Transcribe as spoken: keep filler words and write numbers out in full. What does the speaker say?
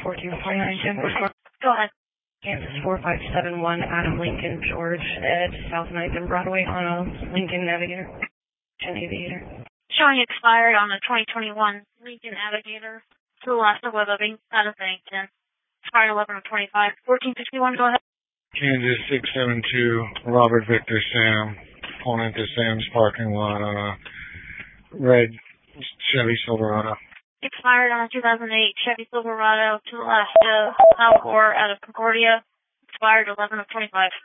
fourteen forty-nine Denver. Go ahead. Kansas four five seven one out of Lincoln, George, Ed, South ninth and Broadway on a Lincoln Navigator. An Aviator. Showing expired on the twenty twenty-one Lincoln Navigator. To the last of Webbing, out of Bennington. Expired eleven of twenty-five. fourteen fifty-one, go ahead. Kansas six seven two, Robert Victor Sam, pulling into Sam's parking lot on a red Chevy Silverado. Expired on a two thousand eight Chevy Silverado to the last of Alcor out of Concordia. Expired eleven of twenty-five.